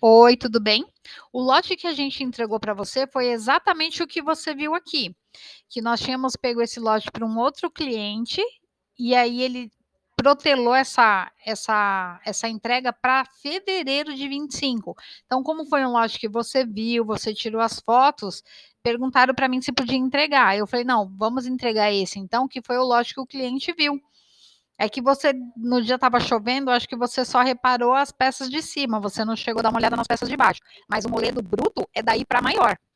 Oi, tudo bem? O lote que a gente entregou para você foi exatamente o que você viu aqui, que nós tínhamos pego esse lote para um outro cliente, e aí ele protelou essa entrega para fevereiro de 25. Então, como foi um lote que você viu, você tirou as fotos, perguntaram para mim se podia entregar. Eu falei: "Não, vamos entregar esse então", que foi o lote que o cliente viu. É que você, no dia estava chovendo, acho que você só reparou as peças de cima, você não chegou a dar uma olhada nas peças de baixo. Mas o moledo bruto é daí para maior.